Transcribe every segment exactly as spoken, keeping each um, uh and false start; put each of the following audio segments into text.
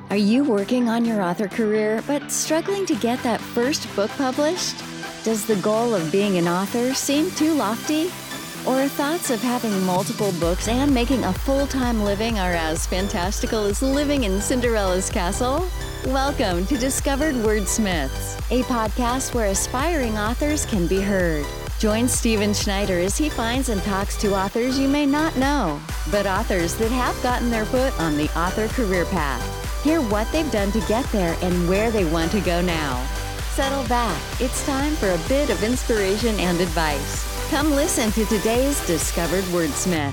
Are you working on your author career but struggling to get that first book published? Does the goal of being an author seem too lofty? Or thoughts of having multiple books and making a full-time living are as fantastical as living in Cinderella's castle? Welcome to Discovered Wordsmiths, a podcast where aspiring authors can be heard. Join Stephen Schneider as he finds and talks to authors you may not know, but authors that have gotten their foot on the author career path. Hear what they've done to get there and where they want to go now. Settle back. It's time for a bit of inspiration and advice. Come listen to today's Discovered Wordsmith.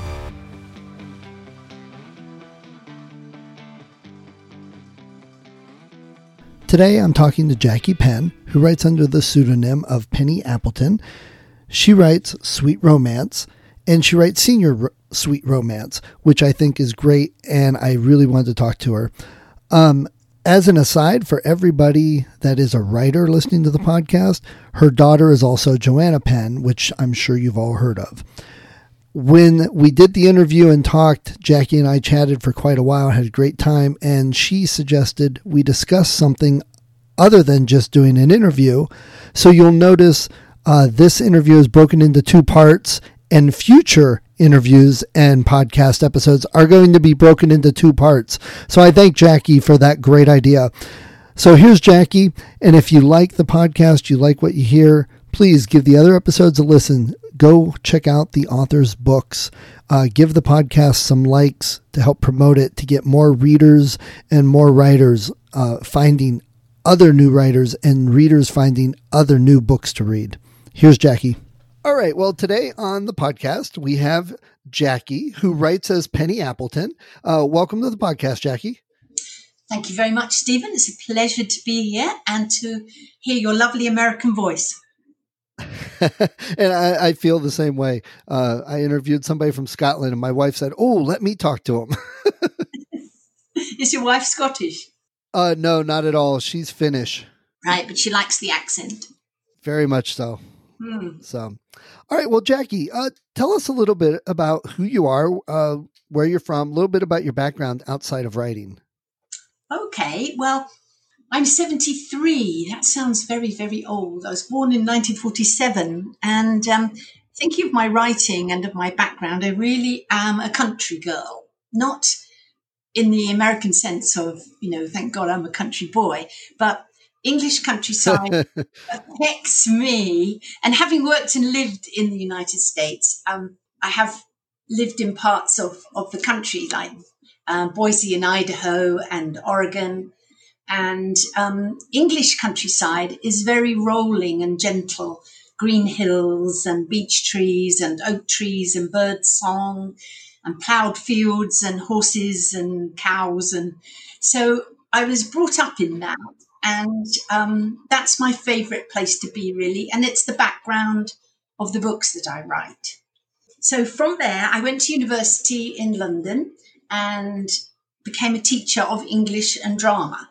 Today I'm talking to Jackie Penn, who writes under the pseudonym of Penny Appleton. She writes sweet romance, and she writes senior r- sweet romance, which I think is great, and I really wanted to talk to her. Um, as an aside, for everybody that is a writer listening to the podcast, her daughter is also Joanna Penn, which I'm sure you've all heard of. When we did the interview and talked, Jackie and I chatted for quite a while, had a great time, and she suggested we discuss something other than just doing an interview. So you'll notice uh, this interview is broken into two parts, and future interviews and podcast episodes are going to be broken into two parts. So I thank Jackie for that great idea. So here's Jackie. And if you like the podcast, you like what you hear, please give the other episodes a listen. Go check out the author's books. Uh, give the podcast some likes to help promote it, to get more readers and more writers uh, finding other new writers and readers finding other new books to read. Here's Jackie. All right. Well, today on the podcast, we have Jackie, who writes as Penny Appleton. Uh, welcome to the podcast, Jackie. Thank you very much, Stephen. It's a pleasure to be here and to hear your lovely American voice. And I, I feel the same way. Uh, I interviewed somebody from Scotland, and my wife said, "Oh, let me talk to him." Is your wife Scottish? Uh, no, not at all. She's Finnish. Right, but she likes the accent. Very much so. Hmm. So, all right. Well, Jackie, uh, tell us a little bit about who you are, uh, where you're from, a little bit about your background outside of writing. Okay. Well, I'm seventy-three. That sounds very, very old. I was born in nineteen forty-seven. And um, thinking of my writing and of my background, I really am a country girl. Not in the American sense of, you know, thank God I'm a country boy, but English countryside affects me. And having worked and lived in the United States, um, I have lived in parts of, of the country, like uh, Boise in Idaho and Oregon. And um, English countryside is very rolling and gentle. Green hills and beech trees and oak trees and bird song and ploughed fields and horses and cows. And so I was brought up in that. And um, that's my favourite place to be, really. And it's the background of the books that I write. So from there, I went to university in London and became a teacher of English and drama.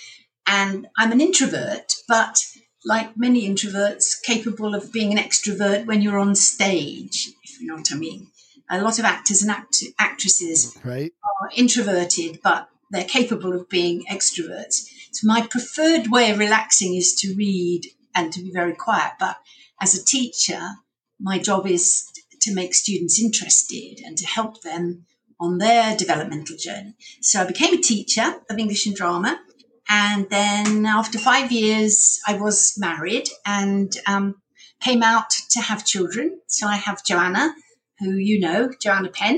And I'm an introvert, but like many introverts, capable of being an extrovert when you're on stage, if you know what I mean. A lot of actors and act- actresses right. are introverted, but they're capable of being extroverts. So my preferred way of relaxing is to read and to be very quiet. But as a teacher, my job is to make students interested and to help them on their developmental journey. So I became a teacher of English and drama. And then after five years, I was married and um, came out to have children. So I have Joanna, who you know, Joanna Penn.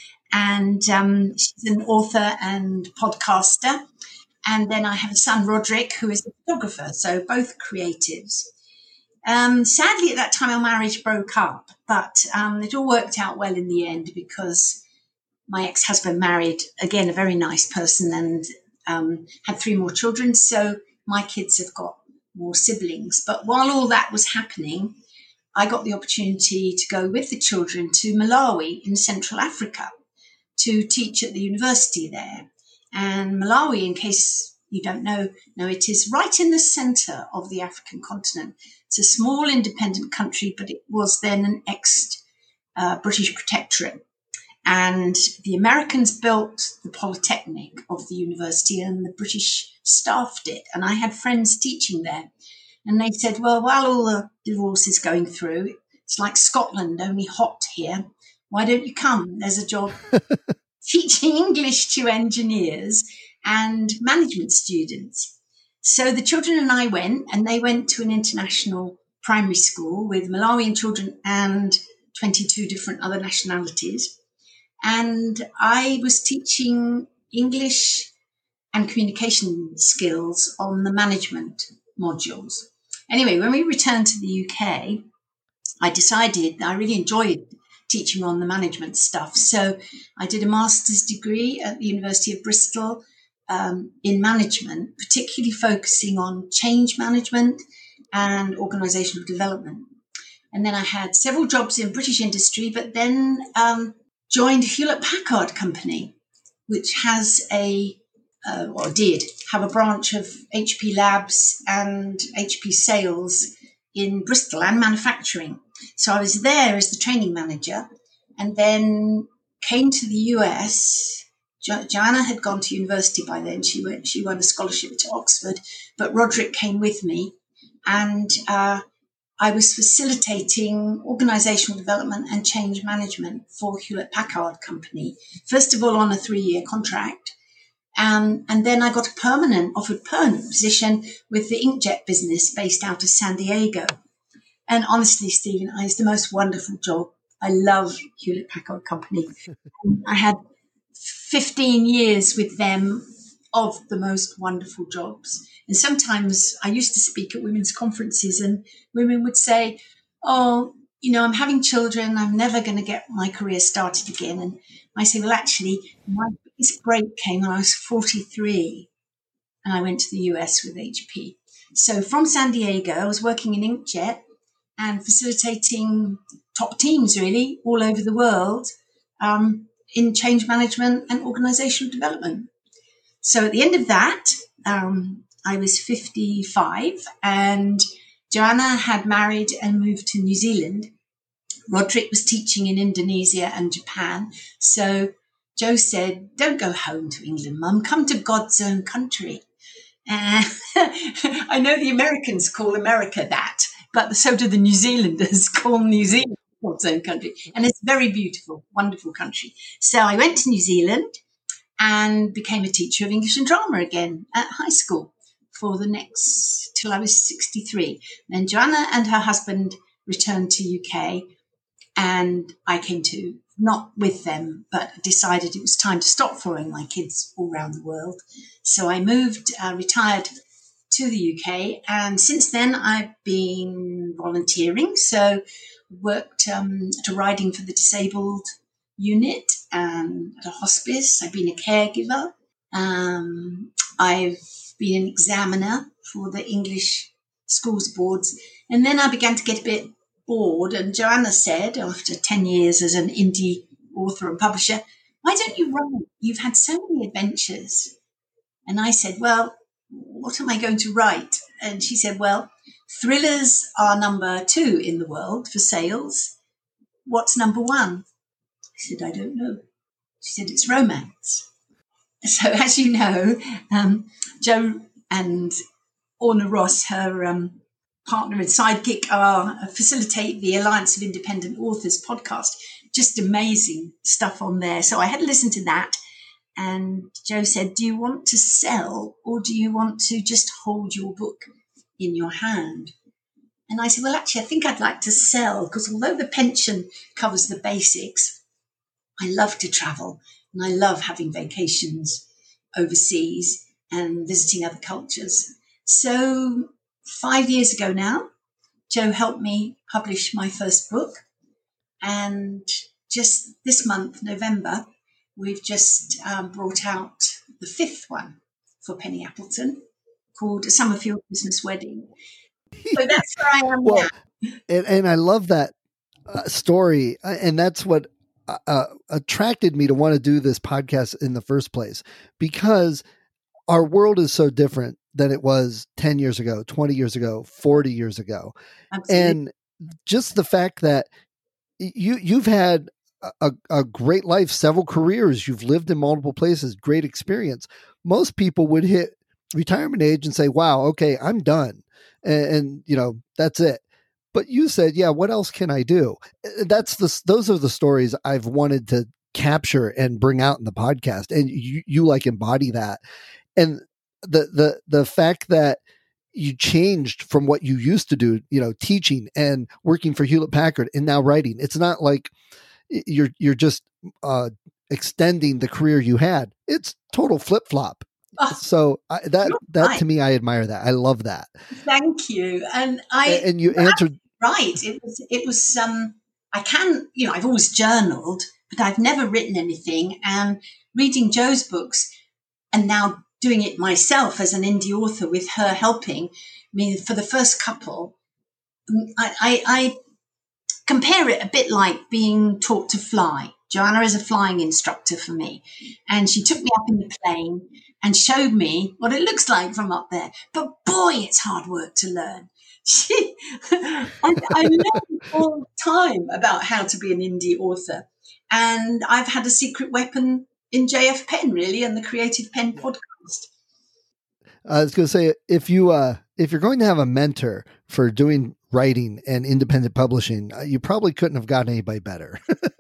And um, she's an author and podcaster. And then I have a son, Roderick, who is a photographer, so both creatives. Um, sadly, at that time, our marriage broke up, but um, it all worked out well in the end because my ex-husband married, again, a very nice person and um, had three more children. So my kids have got more siblings. But while all that was happening, I got the opportunity to go with the children to Malawi in Central Africa to teach at the university there. And Malawi, in case you don't know, no, it is right in the center of the African continent. It's a small independent country, but it was then an ex-British uh, protectorate. And the Americans built the Polytechnic of the university and the British staffed it. And I had friends teaching there. And they said, well, while all the divorce is going through, it's like Scotland, only hot here. Why don't you come? There's a job teaching English to engineers and management students. So the children and I went, and they went to an international primary school with Malawian children and twenty-two different other nationalities. And I was teaching English and communication skills on the management modules. Anyway, when we returned to the U K, I decided I really enjoyed teaching on the management stuff. So I did a master's degree at the University of Bristol um, in management, particularly focusing on change management and organizational development. And then I had several jobs in British industry, but then um, joined Hewlett-Packard Company, which has a, uh, or did have a branch of H P Labs and H P Sales in Bristol and manufacturing. So I was there as the training manager, and then came to the U S. Jo- Joanna had gone to university by then. She went, she won a scholarship to Oxford, but Roderick came with me, and uh, I was facilitating organizational development and change management for Hewlett-Packard Company, first of all on a three-year contract. Um, and then I got a permanent, offered permanent position with the inkjet business based out of San Diego. And honestly, Stephen, it's the most wonderful job. I love Hewlett-Packard Company. I had fifteen years with them of the most wonderful jobs. And sometimes I used to speak at women's conferences, and women would say, oh, you know, I'm having children. I'm never going to get my career started again. And I say, well, actually, my biggest break came when I was forty-three and I went to the U S with H P. So from San Diego, I was working in inkjet and facilitating top teams, really, all over the world um, in change management and organizational development. So at the end of that, um, I was fifty-five, and Joanna had married and moved to New Zealand. Roderick was teaching in Indonesia and Japan. So Joe said, don't go home to England, Mum. Come to God's own country. Uh, I know the Americans call America that, but so do the New Zealanders call New Zealand God's own country. And it's a very beautiful, wonderful country. So I went to New Zealand and became a teacher of English and drama again at high school for the next, till I was sixty-three. Then Joanna and her husband returned to U K, and I came to, not with them, but decided it was time to stop following my kids all around the world. So I moved, uh, retired to the U K, and since then I've been volunteering. So worked um, at a riding for the disabled unit and at a hospice. I've been a caregiver. Um, I've been an examiner for the English schools boards. And then I began to get a bit bored. And Joanna said, after ten years as an indie author and publisher, why don't you write? You've had so many adventures. And I said, well, what am I going to write? And she said, well, thrillers are number two in the world for sales. What's number one? I said, I don't know. She said, it's romance. So as you know, um, Joe and Orna Ross, her um, partner and sidekick, are uh, facilitate the Alliance of Independent Authors podcast. Just amazing stuff on there. So I had to listen to that. And Joe said, do you want to sell, or do you want to just hold your book in your hand? And I said, well, actually, I think I'd like to sell, because although the pension covers the basics, I love to travel and I love having vacations overseas and visiting other cultures. So five years ago now, Joe helped me publish my first book. And just this month, November, we've just um, brought out the fifth one for Penny Appleton, called A Summerfield Christmas Wedding. So that's where I am well, now. And, and I love that uh, story. And that's what uh, attracted me to want to do this podcast in the first place, because our world is so different than it was ten years ago, twenty years ago, forty years ago. Absolutely. And just the fact that you, you've had a, a great life, several careers. You've lived in multiple places, great experience. Most people would hit retirement age and say, wow, okay, I'm done. And, and you know, that's it. But you said, yeah, what else can I do? That's the, those are the stories I've wanted to capture and bring out in the podcast. And you, you like embody that. And the, the, the fact that you changed from what you used to do, you know, teaching and working for Hewlett Packard and now writing. It's not like you're, you're just uh, extending the career you had. It's total flip flop. Oh, so I, that, that right. to me, I admire that. I love that. Thank you. And I, and, and you answered right. It was, it was, um, I can, you know, I've always journaled, but I've never written anything, and reading Jo's books and now doing it myself as an indie author with her helping me for the first couple, I, I, I compare it a bit like being taught to fly. Joanna is a flying instructor for me, and she took me up in the plane and showed me what it looks like from up there. But boy, it's hard work to learn. She, I, I learn all the time about how to be an indie author, and I've had a secret weapon in J F Penn, really, and the Creative Penn podcast. I was going to say, if you uh, if you're going to have a mentor for doing writing and independent publishing, you probably couldn't have gotten anybody better.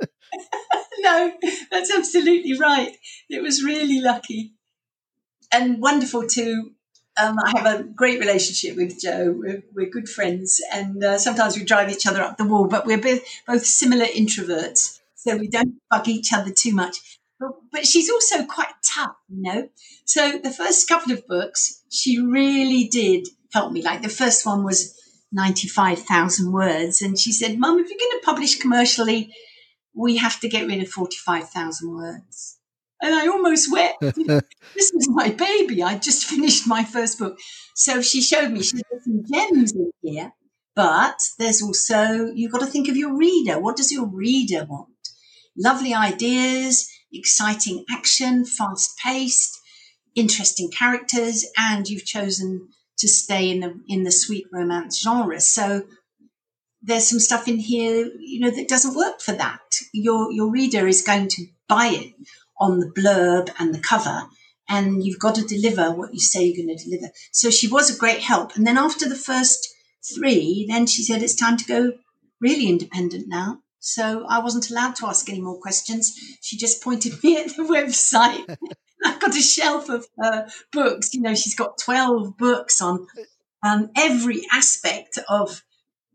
No, that's absolutely right. It was really lucky and wonderful to. Um, I have a great relationship with Jo. We're, we're good friends, and uh, sometimes we drive each other up the wall. But we're both both similar introverts, so we don't bug each other too much. But, but she's also quite tough, you know. So the first couple of books, she really did help me. Like the first one was ninety-five thousand words, and she said, "Mum, if you're going to publish commercially, we have to get rid of forty-five thousand words." And I almost wept. This was my baby. I just finished my first book. So she showed me, she put some gems in here, but there's also, you've got to think of your reader. What does your reader want? Lovely ideas, exciting action, fast-paced, interesting characters, and you've chosen to stay in the in the sweet romance genre. So there's some stuff in here, you know, that doesn't work for that. Your your reader is going to buy it on the blurb and the cover, and you've got to deliver what you say you're going to deliver. So she was a great help. And then after the first three, then she said, it's time to go really independent now. So I wasn't allowed to ask any more questions. She just pointed me at the website. I've got a shelf of her books. You know, she's got twelve books on um, every aspect of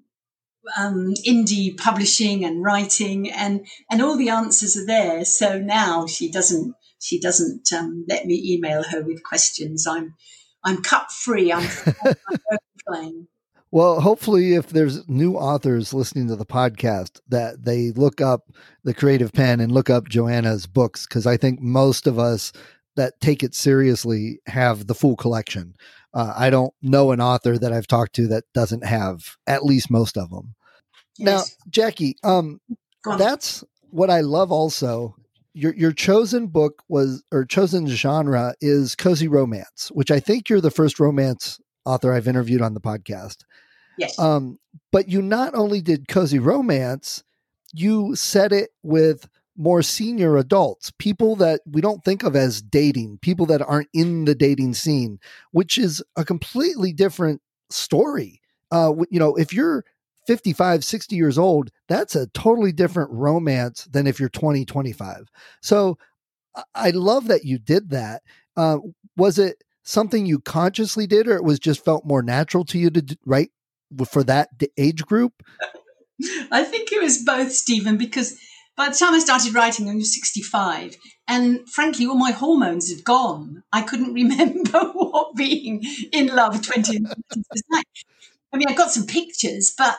um, indie publishing and writing, and, and all the answers are there. So now she doesn't she doesn't um, let me email her with questions. I'm I'm cut free. I'm, I'm playing. Well, hopefully if there's new authors listening to the podcast, that they look up the Creative Penn and look up Joanna's books, because I think most of us that take it seriously have the full collection. Uh, I don't know an author that I've talked to that doesn't have at least most of them. Yes. Now, Jackie, um, that's what I love also. Your your chosen book was, or chosen genre is cozy romance, which I think you're the first romance author I've interviewed on the podcast. Yes. Um, but you not only did cozy romance, you set it with more senior adults, people that we don't think of as dating, people that aren't in the dating scene, which is a completely different story. Uh, you know, if you're fifty-five, sixty years old, that's a totally different romance than if you're twenty, twenty-five. So I love that you did that. Uh, was it something you consciously did, or it was just felt more natural to you to write for that age group? I think it was both, Stephen, because by the time I started writing, I was sixty-five. And frankly, all my hormones had gone. I couldn't remember what being in love twenty was like. I mean, I got some pictures, but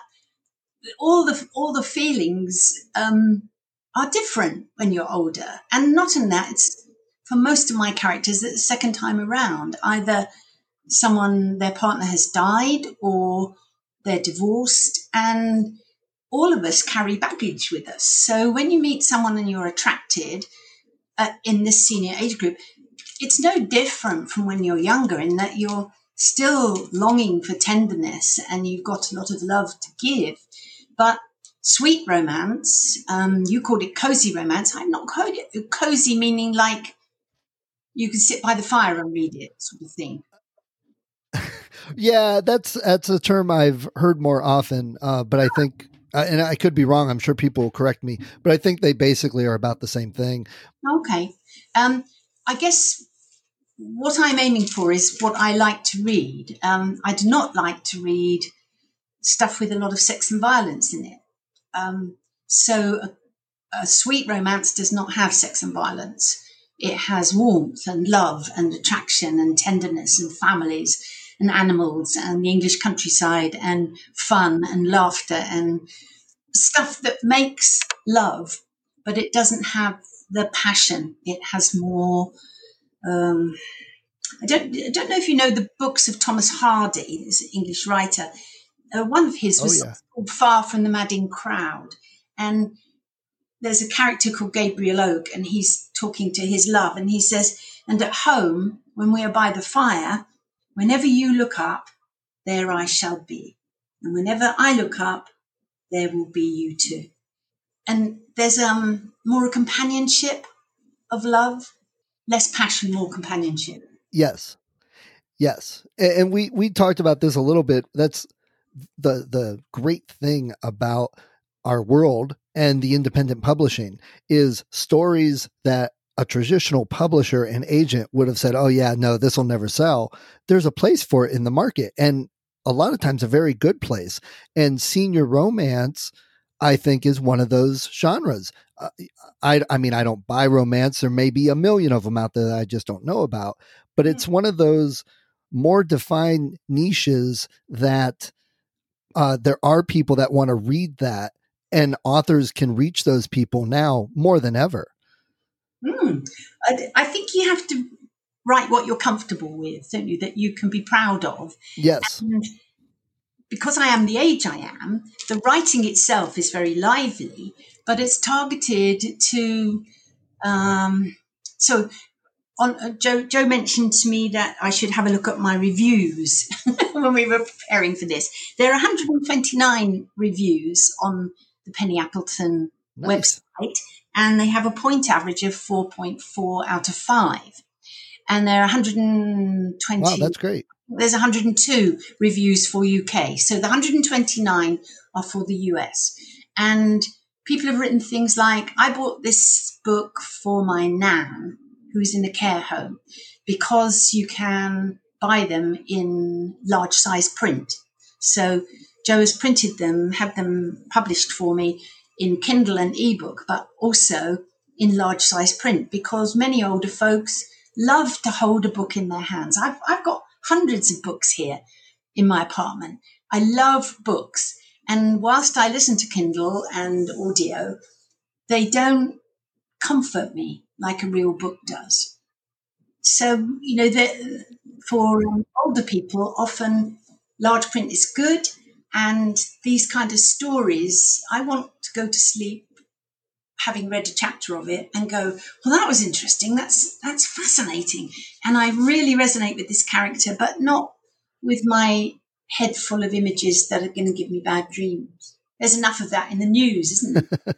all the all the feelings um, are different when you're older. And not in that, it's for most of my characters, the second time around, either someone, their partner has died, or they're divorced, and all of us carry baggage with us. So when you meet someone and you're attracted uh, in this senior age group, it's no different from when you're younger, in that you're still longing for tenderness and you've got a lot of love to give. But sweet romance. Um, you called it cozy romance. I've not called it cozy, meaning like you can sit by the fire and read it, sort of thing. Yeah, that's that's a term I've heard more often, uh, but I think, uh, and I could be wrong, I'm sure people will correct me, but I think they basically are about the same thing. Okay. Um, I guess what I'm aiming for is what I like to read. Um, I do not like to read stuff with a lot of sex and violence in it. Um, so a, a sweet romance does not have sex and violence. It has warmth and love and attraction and tenderness and families and animals and the English countryside and fun and laughter and stuff that makes love, but it doesn't have the passion. It has more. Um, I don't. I don't know if you know the books of Thomas Hardy, this English writer. Uh, one of his was oh, yeah. called Far from the Madding Crowd, and there's a character called Gabriel Oak, and he's talking to his love, and he says, "And at home, when we are by the fire, whenever you look up, there I shall be. And whenever I look up, there will be you too." And there's um more a companionship of love, less passion, more companionship. Yes. Yes. And, and we, we talked about this a little bit. That's the, the great thing about our world and the independent publishing is stories that a traditional publisher and agent would have said, oh yeah, no, this will never sell. There's a place for it in the market. And a lot of times a very good place. And senior romance, I think, is one of those genres. Uh, I, I mean, I don't buy romance. There may be a million of them out there that I just don't know about, but it's one of those more defined niches that uh, there are people that want to read that, and authors can reach those people now more than ever. Mm. I, I think you have to write what you're comfortable with, don't you? That you can be proud of. Yes. And because I am the age I am, the writing itself is very lively, but it's targeted to. Um, so, on uh, Joe, Joe mentioned to me that I should have a look at my reviews when we were preparing for this. There are one hundred twenty-nine reviews on the Penny Appleton Nice. website, and they have a point average of four point four out of five. And there are one hundred twenty. Wow, that's great. There's one hundred two reviews for U K. So the one hundred twenty-nine are for the U S. And people have written things like, I bought this book for my nan, who's in a care home, because you can buy them in large size print. So Joe has printed them, had them published for me in Kindle and ebook, but also in large size print, because many older folks love to hold a book in their hands. I've, I've got hundreds of books here in my apartment. I love books. And whilst I listen to Kindle and audio, they don't comfort me like a real book does. So, you know, that for um, older people, often large print is good. And these kind of stories, I want to go to sleep having read a chapter of it and go, well, that was interesting. That's that's fascinating. And I really resonate with this character, but not with my head full of images that are going to give me bad dreams. There's enough of that in the news, isn't there?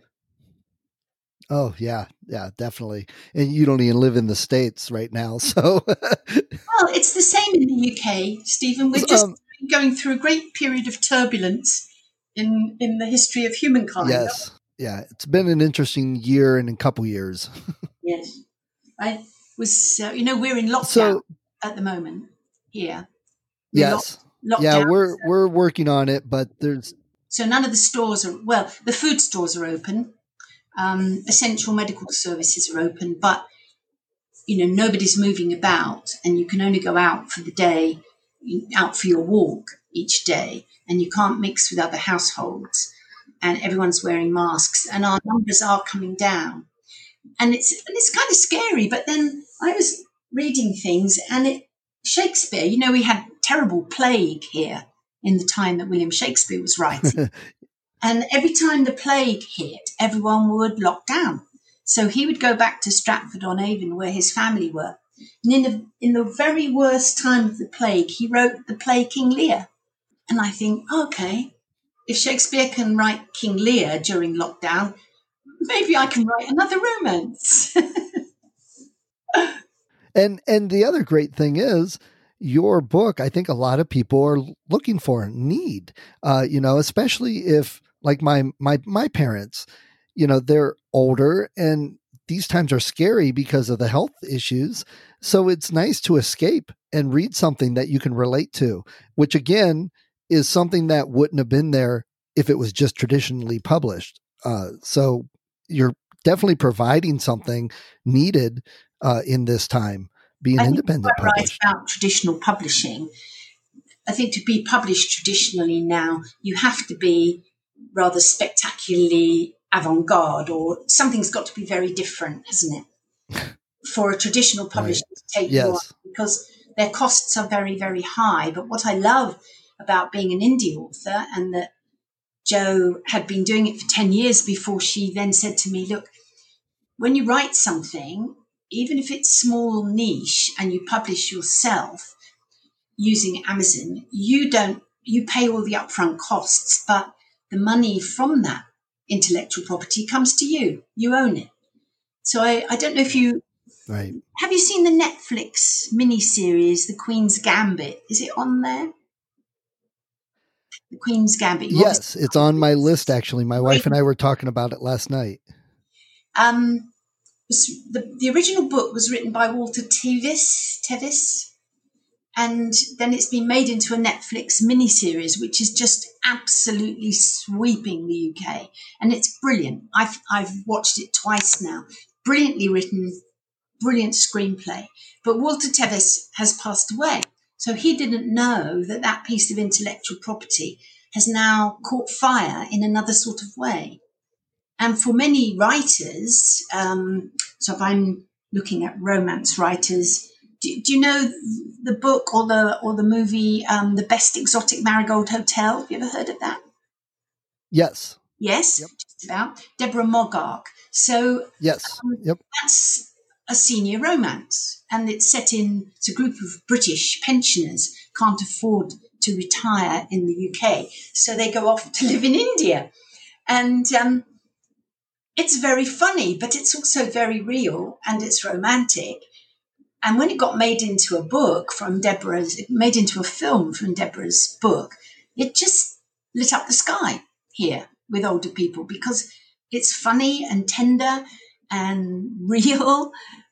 Oh, yeah. Yeah, definitely. And you don't even live in the States right now. So, well, it's the same in the U K, Stephen. We're just um, going through a great period of turbulence in, in the history of humankind. Yes. Yeah, it's been an interesting year and a couple years. Yes. I was, uh, you know, we're in lockdown So, at the moment here. We're yes. lock- Yeah, lockdown, we're so- we're working on it, but there's So none of the stores are, well, the food stores are open. Um, essential medical services are open, but, you know, nobody's moving about, and you can only go out for the day, out for your walk each day, and you can't mix with other households, and everyone's wearing masks, and our numbers are coming down. And it's and it's kind of scary, but then I was reading things, and it Shakespeare, you know, we had terrible plague here in the time that William Shakespeare was writing. And every time the plague hit, everyone would lock down. So he would go back to Stratford-on-Avon, where his family were. And in the, in the very worst time of the plague, he wrote the play King Lear. And I think, okay, if Shakespeare can write King Lear during lockdown, maybe I can write another romance. and and the other great thing is your book, I think a lot of people are looking for, need, uh, you know, especially if like my, my, my parents, you know, they're older and these times are scary because of the health issues. So it's nice to escape and read something that you can relate to, which again is something that wouldn't have been there if it was just traditionally published. Uh, so you're definitely providing something needed uh, in this time, being I independent think you're right published. about traditional publishing. I think to be published traditionally now, you have to be rather spectacularly avant-garde, or something's got to be very different, hasn't it? For a traditional publisher Right. to take Yes. you on, because their costs are very, very high. But what I love about being an indie author, and that Jo had been doing it for ten years before she then said to me, look, when you write something, even if it's small niche and you publish yourself using Amazon, you don't, you pay all the upfront costs, but the money from that intellectual property comes to you. You own it. So I, I don't know if you, Right. have you seen the Netflix miniseries, The Queen's Gambit? Is it on there? The Queen's Gambit. You Yes, it's on my list, actually. My wife and I were talking about it last night. Um, the, the original book was written by Walter Tevis, Tevis, and then it's been made into a Netflix miniseries, which is just absolutely sweeping the U K. And it's brilliant. I've, I've watched it twice now. Brilliantly written, brilliant screenplay. But Walter Tevis has passed away. So he didn't know that that piece of intellectual property has now caught fire in another sort of way. And for many writers, um, so if I'm looking at romance writers, do, do you know the book or the or the movie, um, The Best Exotic Marigold Hotel? Have you ever heard of that? Yes. Yes, Yep. just about. Deborah Moggark. So yes, um, yep. that's a senior romance, and it's set in, it's a group of British pensioners can't afford to retire in the U K, so they go off to live in India. And um, it's very funny, but it's also very real, and it's romantic. And when it got made into a book from Deborah's, it made into a film from Deborah's book, it just lit up the sky here with older people, because it's funny and tender and real.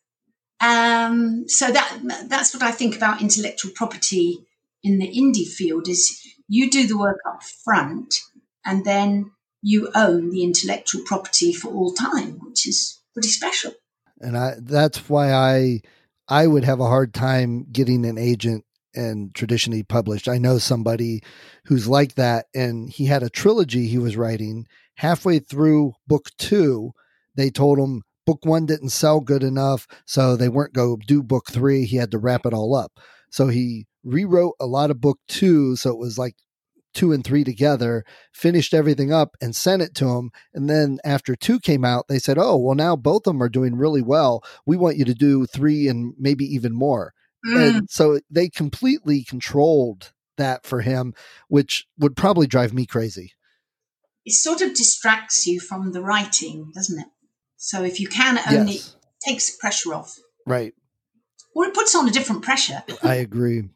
Um, so that that's what I think about intellectual property in the indie field, is you do the work up front and then you own the intellectual property for all time, which is pretty special. And I, that's why I, I would have a hard time getting an agent and traditionally published. I know somebody who's like that, and he had a trilogy he was writing. Halfway through book two, they told him book one didn't sell good enough, so they weren't going to do book three. He had to wrap it all up. So he rewrote a lot of book two, so it was like two and three together, finished everything up and sent it to him. And then after two came out, they said, oh, well, now both of them are doing really well. We want you to do three and maybe even more. Mm. And so they completely controlled that for him, which would probably drive me crazy. It sort of distracts you from the writing, doesn't it? So if you can own yes. it, it takes the pressure off. Right. Or it puts on a different pressure. I agree.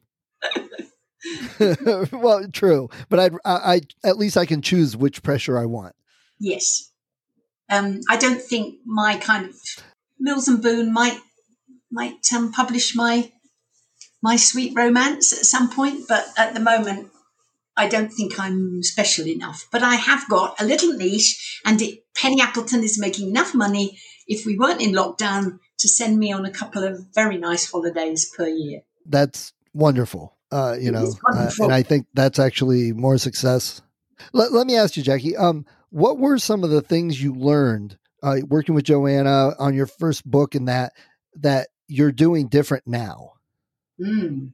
Well, true, but I'd, I, I, at least I can choose which pressure I want. Yes. Um, I don't think my kind of Mills and Boon might, might um, publish my, my sweet romance at some point, but at the moment, I don't think I'm special enough. But I have got a little niche, and it, Penny Appleton is making enough money, if we weren't in lockdown, to send me on a couple of very nice holidays per year. That's wonderful. Uh, you know, uh, and I think that's actually more success. Let, let me ask you, Jackie, um, what were some of the things you learned uh, working with Joanna on your first book, and that that you're doing different now? Mm.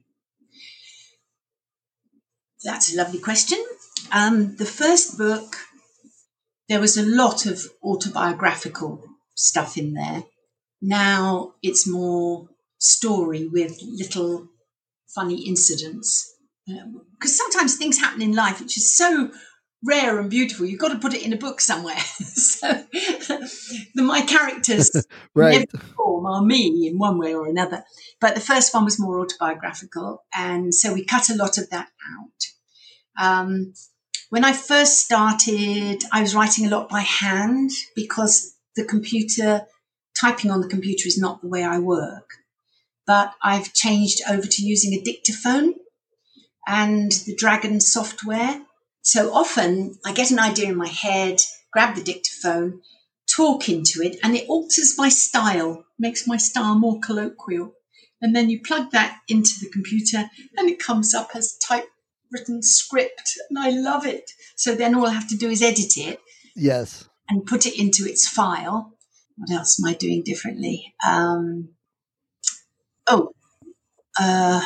That's a lovely question. Um, the first book, there was a lot of autobiographical stuff in there. Now it's more story with little funny incidents, because um, sometimes things happen in life which is so rare and beautiful. You've got to put it in a book somewhere. So the, my characters right. in every form are me in one way or another. But the first one was more autobiographical, and so we cut a lot of that out. Um, when I first started, I was writing a lot by hand because the computer, typing on the computer is not the way I work. But I've changed over to using a dictaphone and the Dragon software. So often I get an idea in my head, grab the dictaphone, talk into it, and it alters my style, makes my style more colloquial. And then you plug that into the computer and it comes up as typewritten script, and I love it. So then all I have to do is edit it. Yes. And put it into its file. What else am I doing differently? Um, oh, uh,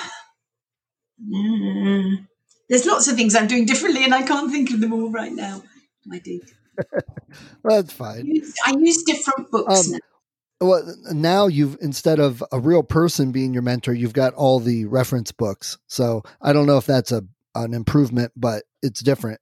mm, there's lots of things I'm doing differently, and I can't think of them all right now. I do. That's fine. I use, I use different books um, now. Well, now you've, instead of a real person being your mentor, you've got all the reference books. So I don't know if that's a an improvement, but it's different.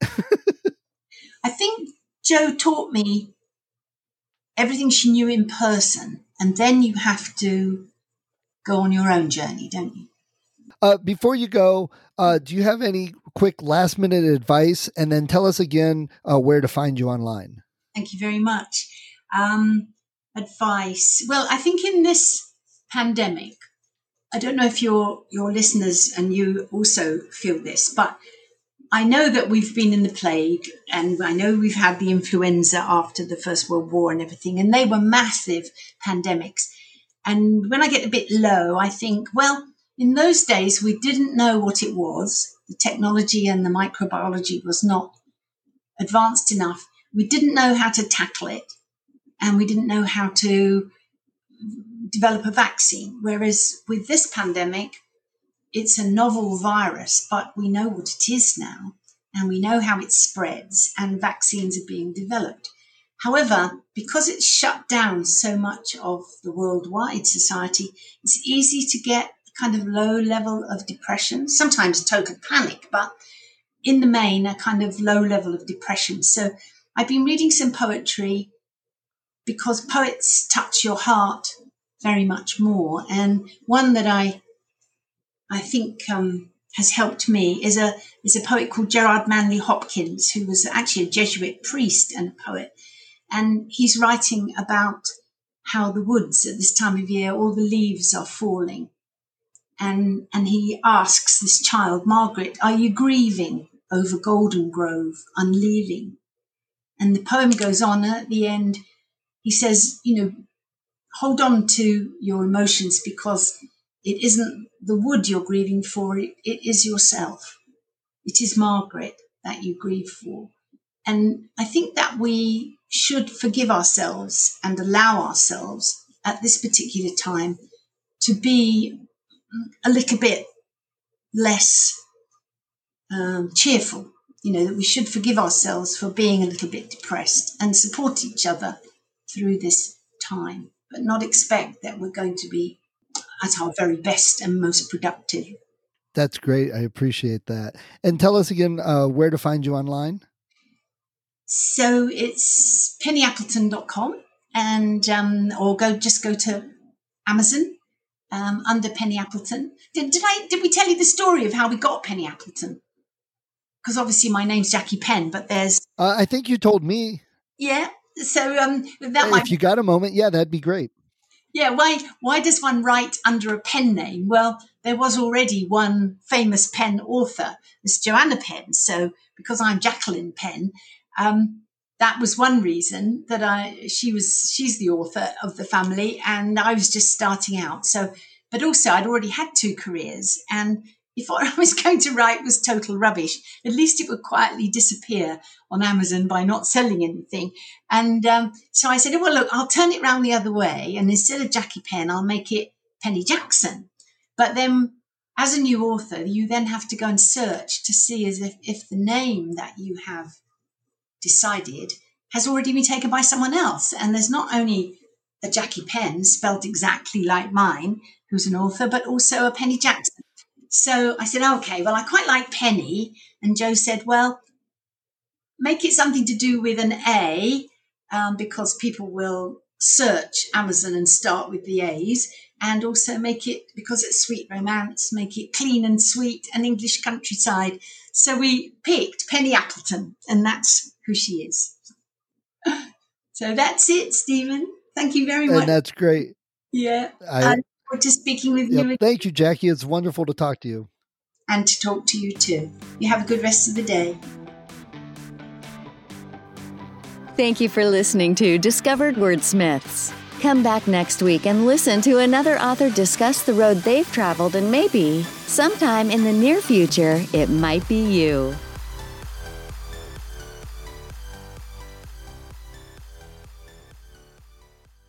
I think Jo taught me everything she knew in person, and then you have to go on your own journey, don't you? Uh, before you go, uh, do you have any quick last minute advice? And then tell us again uh, where to find you online. Thank you very much. Um, advice. Well, I think in this pandemic, I don't know if your your listeners and you also feel this, but I know that we've been in the plague, and I know we've had the influenza after the First World War and everything, and they were massive pandemics. And when I get a bit low, I think, well, in those days, we didn't know what it was. The technology and the microbiology was not advanced enough. We didn't know how to tackle it, and we didn't know how to develop a vaccine. Whereas with this pandemic, it's a novel virus, but we know what it is now, and we know how it spreads, and vaccines are being developed. However, because it's shut down so much of the worldwide society, it's easy to get a kind of low level of depression, sometimes total panic, but in the main, a kind of low level of depression. So I've been reading some poetry because poets touch your heart very much more. And one that I I think um, has helped me is a is a poet called Gerard Manley Hopkins, who was actually a Jesuit priest and a poet. And he's writing about how the woods at this time of year, all the leaves are falling. And, and he asks this child, Margaret, are you grieving over Golden Grove unleaving? And the poem goes on, and at the end, he says, you know, hold on to your emotions, because it isn't the wood you're grieving for, it, it is yourself. It is Margaret that you grieve for. And I think that we should forgive ourselves and allow ourselves at this particular time to be a little bit less um, cheerful. You know, that we should forgive ourselves for being a little bit depressed and support each other through this time, but not expect that we're going to be at our very best and most productive. That's great. I appreciate that. And tell us again uh, where to find you online. So it's penny appleton dot com, and um, or go just go to Amazon um, under Penny Appleton. Did, did I did we tell you the story of how we got Penny Appleton? Because obviously my name's Jackie Penn, but there's uh, I think you told me. Yeah. So um, that if might, you got a moment, yeah, that'd be great. Yeah. Why why does one write under a pen name? Well, there was already one famous pen author, Miss Joanna Penn. So because I'm Jacqueline Penn. Um, that was one reason that I, she was, she's the author of the family, and I was just starting out. So, but also I'd already had two careers, and if what I was going to write was total rubbish, at least it would quietly disappear on Amazon by not selling anything. And um, so I said, oh, well, look, I'll turn it round the other way, and instead of Jackie Penn, I'll make it Penny Jackson. But then as a new author, you then have to go and search to see as if, if the name that you have decided has already been taken by someone else. And there's not only a Jackie Penn spelled exactly like mine, who's an author, but also a Penny Jackson. So I said, okay, well, I quite like Penny. And Jo said, well, make it something to do with an A, um, because people will search Amazon and start with the A's, and also make it, because it's sweet romance, make it clean and sweet and English countryside. So we picked Penny Appleton, and that's who she is. So that's it, Stephen. Thank you very much. And that's great. Yeah. I, I look forward to speaking with yep, you. Thank you, Jackie. It's wonderful to talk to you. And to talk to you too. You have a good rest of the day. Thank you for listening to Discovered Wordsmiths. Come back next week and listen to another author discuss the road they've traveled, and maybe, sometime in the near future, it might be you.